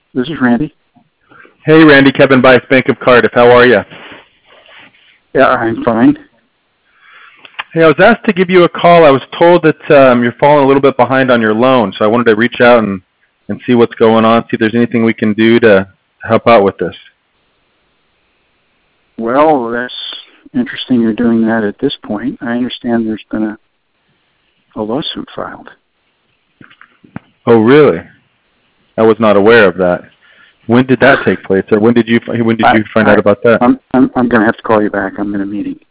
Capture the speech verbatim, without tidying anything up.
This is Randy. Hey, Randy, Kevin Bice, Bank of Cardiff. How are you? Yeah, I'm fine. Hey, I was asked to give you a call. I was told that um, you're falling a little bit behind on your loan, so I wanted to reach out and, and see what's going on, see if there's anything we can do to help out with this. Well, that's interesting you're doing that at this point. I understand there's been a, a lawsuit filed. Oh, really? I was not aware of that. When did that take place, or when did you when did I, you find I, out about that? I'm, I'm, I'm going to have to call you back. I'm in a meeting.